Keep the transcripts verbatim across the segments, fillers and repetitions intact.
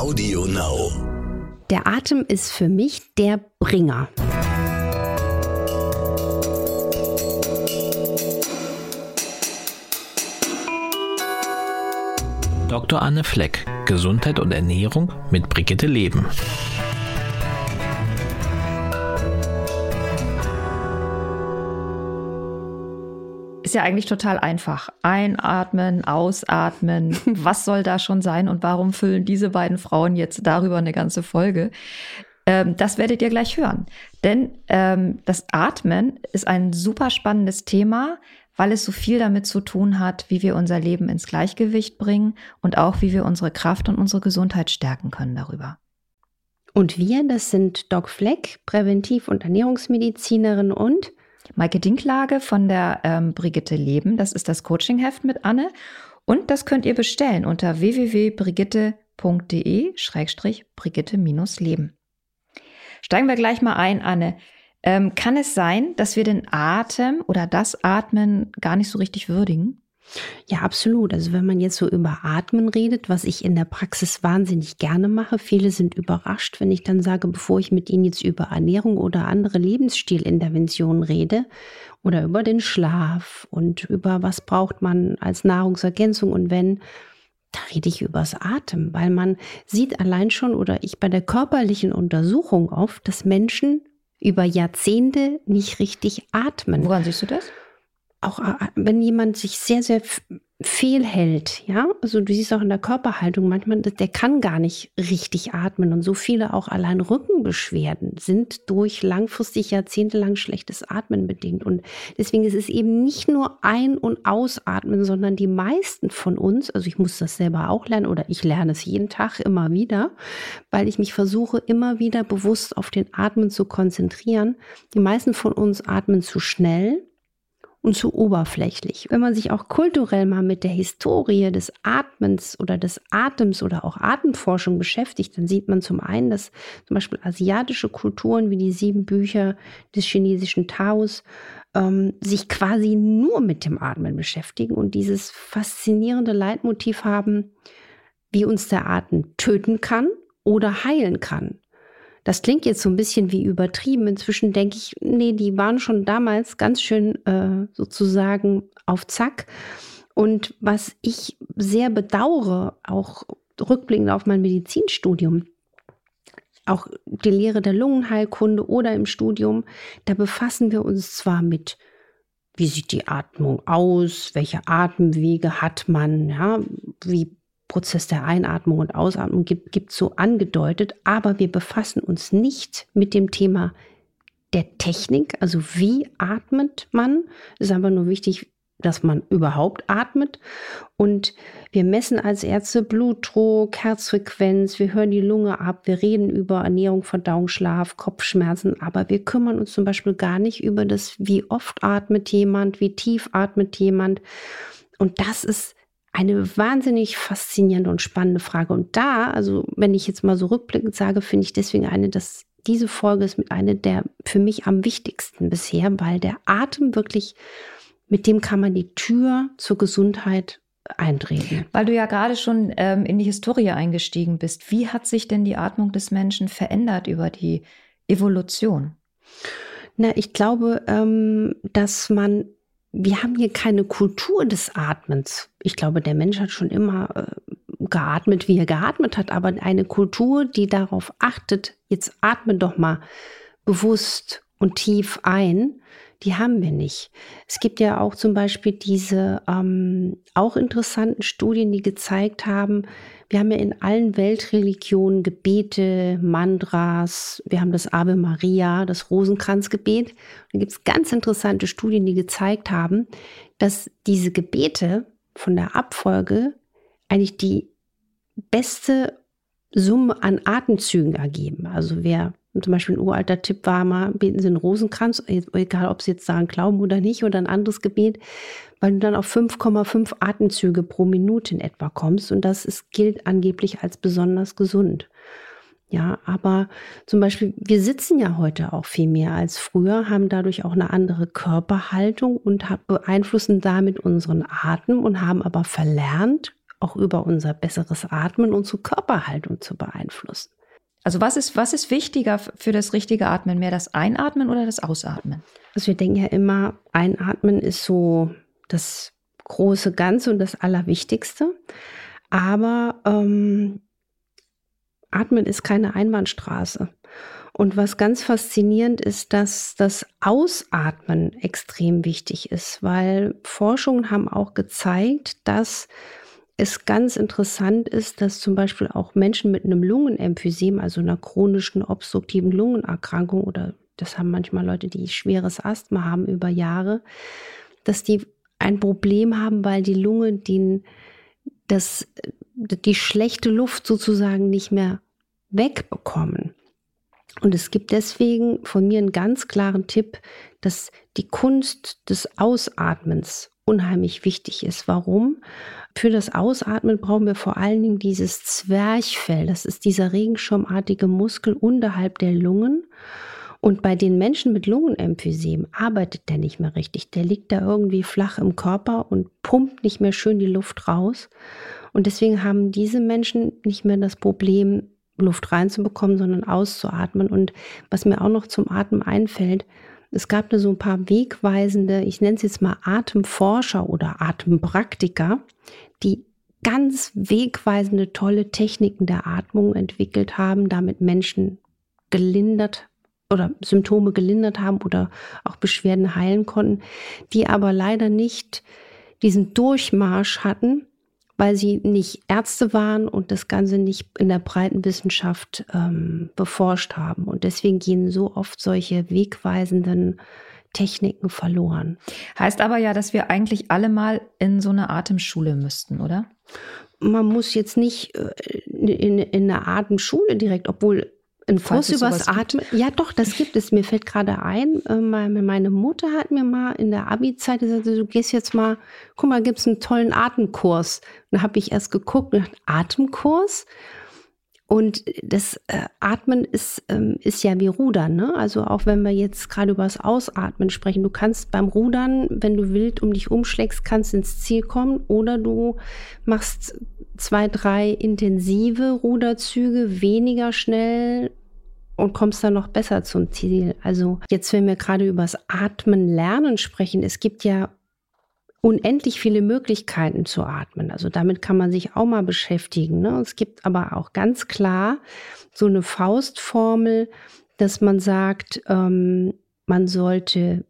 Audio Now. Der Atem ist für mich der Bringer. Doktor Anne Fleck, Gesundheit und Ernährung mit Brigitte Leben. Ist ja eigentlich total einfach. Einatmen, ausatmen. Was soll da schon sein und warum füllen diese beiden Frauen jetzt darüber eine ganze Folge? Ähm, das werdet ihr gleich hören. Denn ähm, das Atmen ist ein super spannendes Thema, weil es so viel damit zu tun hat, wie wir unser Leben ins Gleichgewicht bringen und auch wie wir unsere Kraft und unsere Gesundheit stärken können darüber. Und wir, das sind Doc Fleck, Präventiv- und Ernährungsmedizinerin und Maike Dinklage von der ähm, Brigitte Leben. Das ist das Coachingheft mit Anne. Und das könnt ihr bestellen unter w w w punkt brigitte punkt d e schrägstrich brigitte Leben. Steigen wir gleich mal ein, Anne. Ähm, kann es sein, dass wir den Atem oder das Atmen gar nicht so richtig würdigen? Ja, absolut. Also wenn man jetzt so über Atmen redet, was ich in der Praxis wahnsinnig gerne mache, viele sind überrascht, wenn ich dann sage, bevor ich mit ihnen jetzt über Ernährung oder andere Lebensstilinterventionen rede oder über den Schlaf und über was braucht man als Nahrungsergänzung und wenn, da rede ich übers Atmen, weil man sieht allein schon oder ich bei der körperlichen Untersuchung oft, dass Menschen über Jahrzehnte nicht richtig atmen. Woran siehst du das? Auch wenn jemand sich sehr, sehr fehlhält, ja, also du siehst auch in der Körperhaltung manchmal, der kann gar nicht richtig atmen und so viele auch allein Rückenbeschwerden sind durch langfristig jahrzehntelang schlechtes Atmen bedingt und deswegen ist es eben nicht nur Ein- und Ausatmen, sondern die meisten von uns, also ich muss das selber auch lernen oder ich lerne es jeden Tag immer wieder, weil ich mich versuche immer wieder bewusst auf den Atmen zu konzentrieren. Die meisten von uns atmen zu schnell und zu oberflächlich. Wenn man sich auch kulturell mal mit der Historie des Atmens oder des Atems oder auch Atemforschung beschäftigt, dann sieht man zum einen, dass zum Beispiel asiatische Kulturen wie die sieben Bücher des chinesischen Taos ähm, sich quasi nur mit dem Atmen beschäftigen und dieses faszinierende Leitmotiv haben, wie uns der Atem töten kann oder heilen kann. Das klingt jetzt so ein bisschen wie übertrieben. Inzwischen denke ich, nee, die waren schon damals ganz schön äh, sozusagen auf Zack. Und was ich sehr bedauere, auch rückblickend auf mein Medizinstudium, auch die Lehre der Lungenheilkunde oder im Studium, da befassen wir uns zwar mit, wie sieht die Atmung aus, welche Atemwege hat man, ja, wie Prozess der Einatmung und Ausatmung gibt, gibt so angedeutet, aber wir befassen uns nicht mit dem Thema der Technik, also wie atmet man. Es ist einfach nur wichtig, dass man überhaupt atmet und wir messen als Ärzte Blutdruck, Herzfrequenz, wir hören die Lunge ab, wir reden über Ernährung, Verdauung, Schlaf, Kopfschmerzen, aber wir kümmern uns zum Beispiel gar nicht über das, wie oft atmet jemand, wie tief atmet jemand und das ist eine wahnsinnig faszinierende und spannende Frage. Und da, also wenn ich jetzt mal so rückblickend sage, finde ich deswegen eine, dass diese Folge ist mit einer der für mich am wichtigsten bisher, weil der Atem wirklich, mit dem kann man die Tür zur Gesundheit eintreten. Weil du ja gerade schon ähm, in die Historie eingestiegen bist. Wie hat sich denn die Atmung des Menschen verändert über die Evolution? Na, ich glaube, ähm, dass man Wir haben hier keine Kultur des Atmens. Ich glaube, der Mensch hat schon immer äh, geatmet, wie er geatmet hat, aber eine Kultur, die darauf achtet, jetzt atme doch mal bewusst und tief ein, die haben wir nicht. Es gibt ja auch zum Beispiel diese ähm, auch interessanten Studien, die gezeigt haben, wir haben ja in allen Weltreligionen Gebete, Mantras, wir haben das Ave Maria, das Rosenkranzgebet. Da gibt es ganz interessante Studien, die gezeigt haben, dass diese Gebete von der Abfolge eigentlich die beste Summe an Atemzügen ergeben. Also wer zum Beispiel ein uralter Tipp war mal, beten Sie einen Rosenkranz, egal ob Sie jetzt sagen Glauben oder nicht oder ein anderes Gebet, weil du dann auf fünf Komma fünf Atemzüge pro Minute in etwa kommst und das ist, gilt angeblich als besonders gesund. Ja, aber zum Beispiel, wir sitzen ja heute auch viel mehr als früher, haben dadurch auch eine andere Körperhaltung und beeinflussen damit unseren Atem und haben aber verlernt, auch über unser besseres Atmen unsere Körperhaltung zu beeinflussen. Also was ist, was ist wichtiger für das richtige Atmen? Mehr das Einatmen oder das Ausatmen? Also wir denken ja immer, Einatmen ist so das große Ganze und das Allerwichtigste. Aber ähm, Atmen ist keine Einbahnstraße. Und was ganz faszinierend ist, dass das Ausatmen extrem wichtig ist, weil Forschungen haben auch gezeigt, dass es ganz interessant ist, dass zum Beispiel auch Menschen mit einem Lungenemphysem, also einer chronischen obstruktiven Lungenerkrankung, oder das haben manchmal Leute, die schweres Asthma haben über Jahre, dass die ein Problem haben, weil die Lunge den, das, die schlechte Luft sozusagen nicht mehr wegbekommen. Und es gibt deswegen von mir einen ganz klaren Tipp, dass die Kunst des Ausatmens unheimlich wichtig ist. Warum? Für das Ausatmen brauchen wir vor allen Dingen dieses Zwerchfell. Das ist dieser regenschirmartige Muskel unterhalb der Lungen. Und bei den Menschen mit Lungenemphysem arbeitet der nicht mehr richtig. Der liegt da irgendwie flach im Körper und pumpt nicht mehr schön die Luft raus. Und deswegen haben diese Menschen nicht mehr das Problem, Luft reinzubekommen, sondern auszuatmen. Und was mir auch noch zum Atmen einfällt, es gab da so ein paar wegweisende, ich nenne es jetzt mal Atemforscher oder Atempraktiker, die ganz wegweisende, tolle Techniken der Atmung entwickelt haben, damit Menschen gelindert oder Symptome gelindert haben oder auch Beschwerden heilen konnten, die aber leider nicht diesen Durchmarsch hatten, weil sie nicht Ärzte waren und das Ganze nicht in der breiten Wissenschaft ähm, beforscht haben. Und deswegen gehen so oft solche wegweisenden Techniken verloren. Heißt aber ja, dass wir eigentlich alle mal in so eine Atemschule müssten, oder? Man muss jetzt nicht äh, in, in eine Atemschule direkt, obwohl ein Kurs übers Atmen, ja doch, das gibt es. Mir fällt gerade ein, äh, meine Mutter hat mir mal in der Abi-Zeit gesagt, du gehst jetzt mal, guck mal, gibt es einen tollen Atemkurs. Und da habe ich erst geguckt und gedacht, Atemkurs? Und das äh, Atmen ist, ähm, ist ja wie Rudern, ne? Also auch wenn wir jetzt gerade über das Ausatmen sprechen, du kannst beim Rudern, wenn du wild um dich umschlägst, kannst ins Ziel kommen oder du machst zwei, drei intensive Ruderzüge, weniger schnell und kommst dann noch besser zum Ziel. Also jetzt, wenn wir gerade über das Atmen lernen sprechen, es gibt ja unendlich viele Möglichkeiten zu atmen. Also damit kann man sich auch mal beschäftigen, ne? Es gibt aber auch ganz klar so eine Faustformel, dass man sagt, ähm, man sollte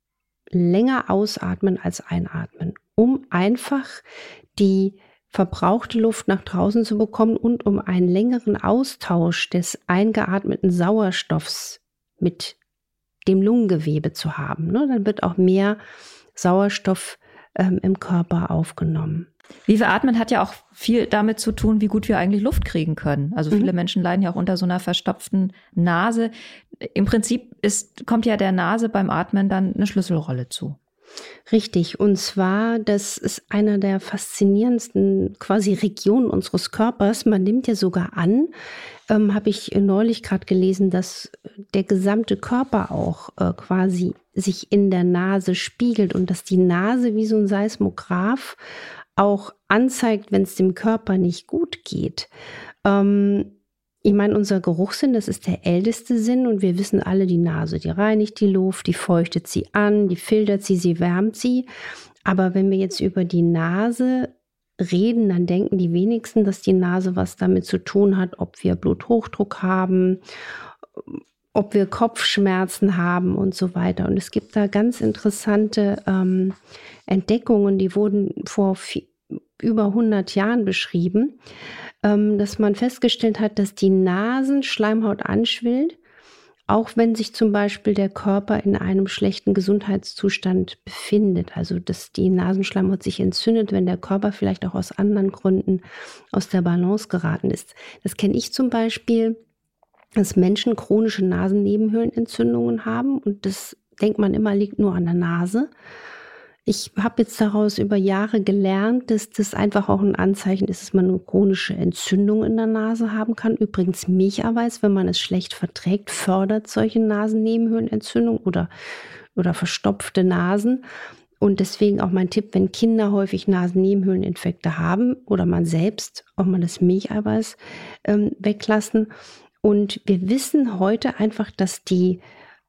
länger ausatmen als einatmen, um einfach die verbrauchte Luft nach draußen zu bekommen und um einen längeren Austausch des eingeatmeten Sauerstoffs mit dem Lungengewebe zu haben, ne? Dann wird auch mehr Sauerstoff ähm, im Körper aufgenommen. Wie wir atmen hat ja auch viel damit zu tun, wie gut wir eigentlich Luft kriegen können. Also viele mhm. Menschen leiden ja auch unter so einer verstopften Nase. Im Prinzip ist, kommt ja der Nase beim Atmen dann eine Schlüsselrolle zu. Richtig, und zwar, das ist einer der faszinierendsten quasi Regionen unseres Körpers. Man nimmt ja sogar an, ähm, habe ich neulich gerade gelesen, dass der gesamte Körper auch äh, quasi sich in der Nase spiegelt und dass die Nase wie so ein Seismograph auch anzeigt, wenn es dem Körper nicht gut geht. Ähm, Ich meine, unser Geruchssinn, das ist der älteste Sinn und wir wissen alle, die Nase, die reinigt die Luft, die feuchtet sie an, die filtert sie, sie wärmt sie. Aber wenn wir jetzt über die Nase reden, dann denken die wenigsten, dass die Nase was damit zu tun hat, ob wir Bluthochdruck haben, ob wir Kopfschmerzen haben und so weiter. Und es gibt da ganz interessante ähm, Entdeckungen, die wurden vor viel, über hundert Jahren beschrieben, dass man festgestellt hat, dass die Nasenschleimhaut anschwillt, auch wenn sich zum Beispiel der Körper in einem schlechten Gesundheitszustand befindet. Also dass die Nasenschleimhaut sich entzündet, wenn der Körper vielleicht auch aus anderen Gründen aus der Balance geraten ist. Das kenne ich zum Beispiel, dass Menschen chronische Nasennebenhöhlenentzündungen haben und das denkt man immer, liegt nur an der Nase. Ich habe jetzt daraus über Jahre gelernt, dass das einfach auch ein Anzeichen ist, dass man eine chronische Entzündung in der Nase haben kann. Übrigens Milcheiweiß, wenn man es schlecht verträgt, fördert solche Nasennebenhöhlenentzündungen oder, oder verstopfte Nasen. Und deswegen auch mein Tipp, wenn Kinder häufig Nasennebenhöhleninfekte haben oder man selbst, auch mal das Milcheiweiß ähm, weglassen. Und wir wissen heute einfach, dass die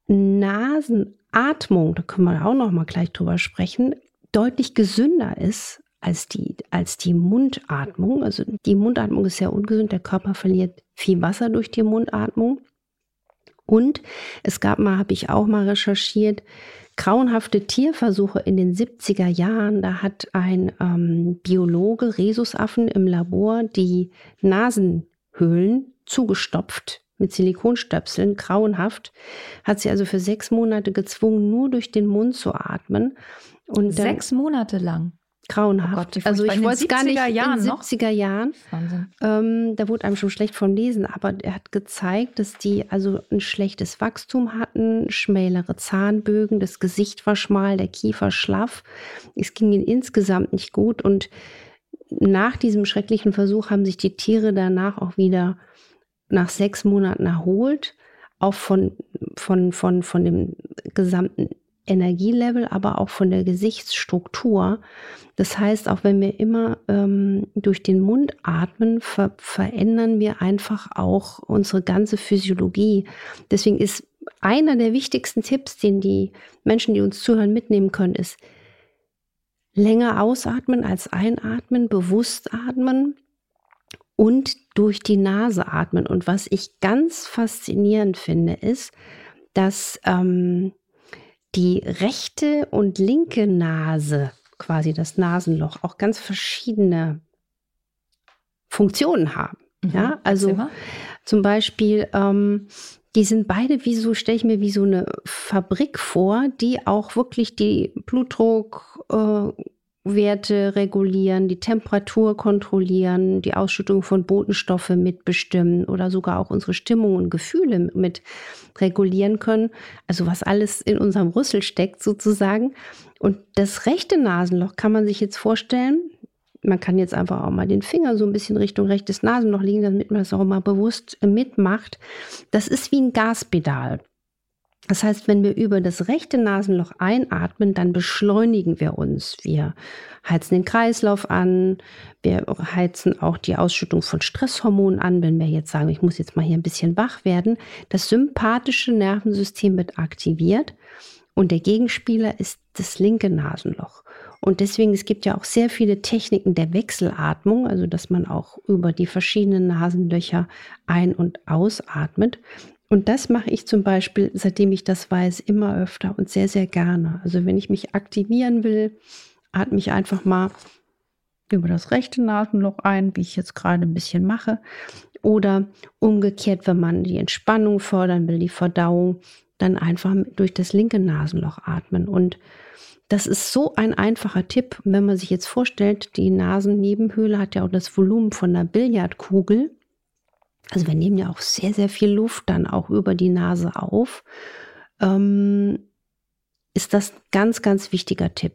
Nasenatmung, da können wir auch noch mal gleich drüber sprechen, deutlich gesünder ist als die, als die Mundatmung. Also die Mundatmung ist sehr ungesund, der Körper verliert viel Wasser durch die Mundatmung. Und es gab mal, habe ich auch mal recherchiert, grauenhafte Tierversuche in den siebziger Jahren. Da hat ein ähm, Biologe Rhesusaffen im Labor die Nasenhöhlen zugestopft mit Silikonstöpseln, grauenhaft. Hat sie also für sechs Monate gezwungen, nur durch den Mund zu atmen. Und dann, sechs Monate lang? Grauenhaft. Oh Gott, also ich wollte es gar nicht Jahren in den siebziger Jahren. Ähm, da wurde einem schon schlecht vom Lesen, aber er hat gezeigt, dass die also ein schlechtes Wachstum hatten, schmälere Zahnbögen, das Gesicht war schmal, der Kiefer schlaff. Es ging ihnen insgesamt nicht gut und nach diesem schrecklichen Versuch haben sich die Tiere danach auch wieder nach sechs Monaten erholt, auch von, von, von, von dem gesamten Energielevel, aber auch von der Gesichtsstruktur. Das heißt, auch wenn wir immer ähm, durch den Mund atmen, ver- verändern wir einfach auch unsere ganze Physiologie. Deswegen ist einer der wichtigsten Tipps, den die Menschen, die uns zuhören, mitnehmen können, ist länger ausatmen als einatmen, bewusst atmen und durch die Nase atmen. Und was ich ganz faszinierend finde, ist, dass ähm, die rechte und linke Nase, quasi das Nasenloch, auch ganz verschiedene Funktionen haben. Mhm, ja, also zum Beispiel, ähm, die sind beide wie so, stelle ich mir wie so eine Fabrik vor, die auch wirklich die Blutdruck, äh, Werte regulieren, die Temperatur kontrollieren, die Ausschüttung von Botenstoffe mitbestimmen oder sogar auch unsere Stimmung und Gefühle mit regulieren können. Also was alles in unserem Rüssel steckt sozusagen. Und das rechte Nasenloch kann man sich jetzt vorstellen, man kann jetzt einfach auch mal den Finger so ein bisschen Richtung rechtes Nasenloch legen, damit man das auch mal bewusst mitmacht. Das ist wie ein Gaspedal. Das heißt, wenn wir über das rechte Nasenloch einatmen, dann beschleunigen wir uns. Wir heizen den Kreislauf an, wir heizen auch die Ausschüttung von Stresshormonen an, wenn wir jetzt sagen, ich muss jetzt mal hier ein bisschen wach werden. Das sympathische Nervensystem wird aktiviert und der Gegenspieler ist das linke Nasenloch. Und deswegen, es gibt ja auch sehr viele Techniken der Wechselatmung, also dass man auch über die verschiedenen Nasenlöcher ein- und ausatmet. Und das mache ich zum Beispiel, seitdem ich das weiß, immer öfter und sehr, sehr gerne. Also wenn ich mich aktivieren will, atme ich einfach mal über das rechte Nasenloch ein, wie ich jetzt gerade ein bisschen mache. Oder umgekehrt, wenn man die Entspannung fördern will, die Verdauung, dann einfach durch das linke Nasenloch atmen. Und das ist so ein einfacher Tipp. Wenn man sich jetzt vorstellt, die Nasennebenhöhle hat ja auch das Volumen von einer Billardkugel. Also wir nehmen ja auch sehr, sehr viel Luft dann auch über die Nase auf. Ähm, ist das ein ganz, ganz wichtiger Tipp.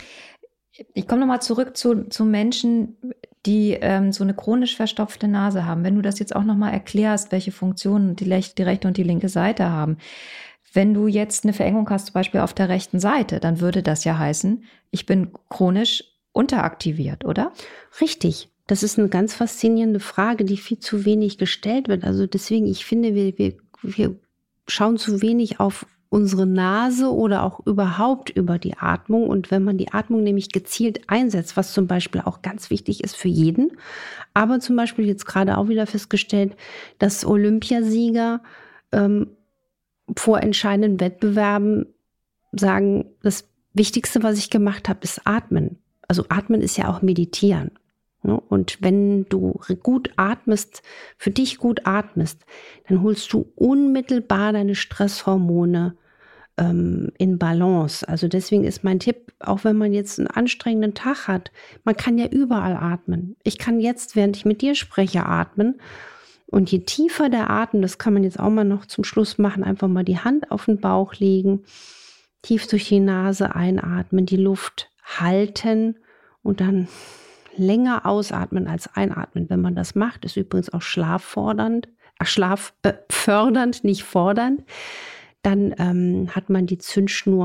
Ich komme nochmal zurück zu, zu Menschen, die ähm, so eine chronisch verstopfte Nase haben. Wenn du das jetzt auch nochmal erklärst, welche Funktionen die, die rechte und die linke Seite haben. Wenn du jetzt eine Verengung hast, zum Beispiel auf der rechten Seite, dann würde das ja heißen, ich bin chronisch unteraktiviert, oder? Richtig. Das ist eine ganz faszinierende Frage, die viel zu wenig gestellt wird. Also deswegen, ich finde, wir, wir, wir schauen zu wenig auf unsere Nase oder auch überhaupt über die Atmung. Und wenn man die Atmung nämlich gezielt einsetzt, was zum Beispiel auch ganz wichtig ist für jeden, aber zum Beispiel jetzt gerade auch wieder festgestellt, dass Olympiasieger ähm, vor entscheidenden Wettbewerben sagen, das Wichtigste, was ich gemacht habe, ist Atmen. Also Atmen ist ja auch Meditieren. Und wenn du gut atmest, für dich gut atmest, dann holst du unmittelbar deine Stresshormone ähm, in Balance. Also deswegen ist mein Tipp, auch wenn man jetzt einen anstrengenden Tag hat, man kann ja überall atmen. Ich kann jetzt, während ich mit dir spreche, atmen. Und je tiefer der Atem, das kann man jetzt auch mal noch zum Schluss machen, einfach mal die Hand auf den Bauch legen, tief durch die Nase einatmen, die Luft halten und dann länger ausatmen als einatmen. Wenn man das macht, ist übrigens auch schlaffordernd, äh, schlaffördernd, nicht fordernd. Dann ähm, hat man die Zündschnur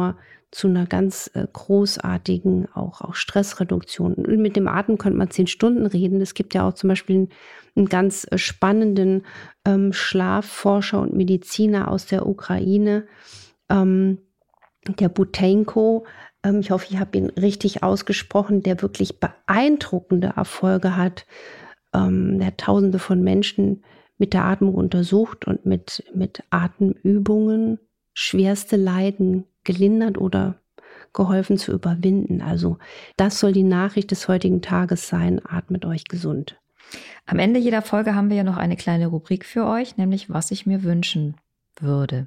zu einer ganz äh, großartigen auch, auch Stressreduktion. Und mit dem Atmen könnte man zehn Stunden reden. Es gibt ja auch zum Beispiel einen, einen ganz äh, spannenden ähm, Schlafforscher und Mediziner aus der Ukraine, ähm, der Butenko. Ähm, ich hoffe, ich habe ihn richtig ausgesprochen, der wirklich beeindruckende Erfolge hat. Ähm, der hat Tausende von Menschen mit der Atmung untersucht und mit, mit Atemübungen schwerste Leiden gelindert oder geholfen zu überwinden. Also das soll die Nachricht des heutigen Tages sein. Atmet euch gesund. Am Ende jeder Folge haben wir ja noch eine kleine Rubrik für euch, nämlich was ich mir wünschen würde.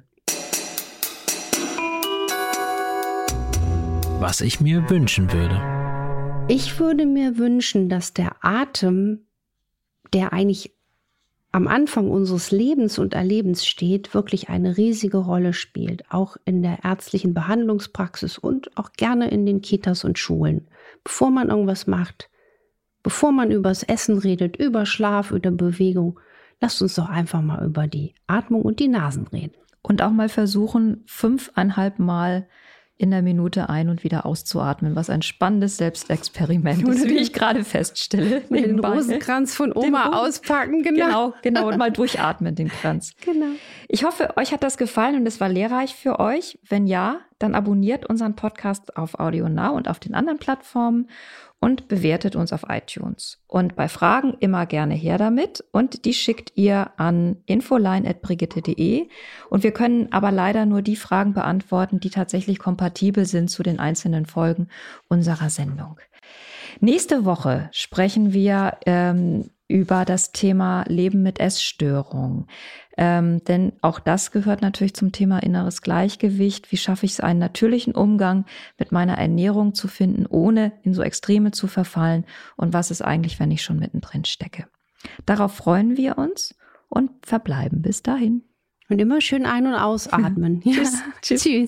Was ich mir wünschen würde. Ich würde mir wünschen, dass der Atem, der eigentlich am Anfang unseres Lebens und Erlebens steht, wirklich eine riesige Rolle spielt, auch in der ärztlichen Behandlungspraxis und auch gerne in den Kitas und Schulen. Bevor man irgendwas macht, bevor man über das Essen redet, über Schlaf, über Bewegung, lasst uns doch einfach mal über die Atmung und die Nasen reden. Und auch mal versuchen, fünfeinhalb Mal in der Minute ein- und wieder auszuatmen, was ein spannendes Selbstexperiment ist, wie ich gerade feststelle. Mit den Rosenkranz von Oma den auspacken, genau. Genau, genau, und mal durchatmen, den Kranz. Genau. Ich hoffe, euch hat das gefallen und es war lehrreich für euch. Wenn ja, dann abonniert unseren Podcast auf Audio Now und auf den anderen Plattformen und bewertet uns auf iTunes. Und bei Fragen immer gerne her damit und die schickt ihr an infoline at brigitte punkt de und wir können aber leider nur die Fragen beantworten, die tatsächlich kompatibel sind zu den einzelnen Folgen unserer Sendung. Nächste Woche sprechen wir ähm, über das Thema Leben mit Essstörung. Ähm, denn auch das gehört natürlich zum Thema inneres Gleichgewicht. Wie schaffe ich es, einen natürlichen Umgang mit meiner Ernährung zu finden, ohne in so Extreme zu verfallen? Und was ist eigentlich, wenn ich schon mittendrin stecke? Darauf freuen wir uns und verbleiben bis dahin. Und immer schön ein- und ausatmen. Ja. Tschüss. Tschüss. Tschüss.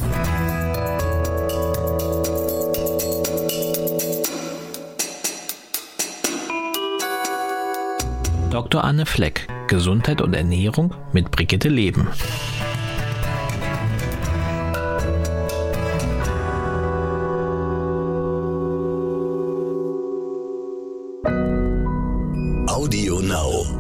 Doktor Anne Fleck, Gesundheit und Ernährung mit Brigitte Leben. Audio Now.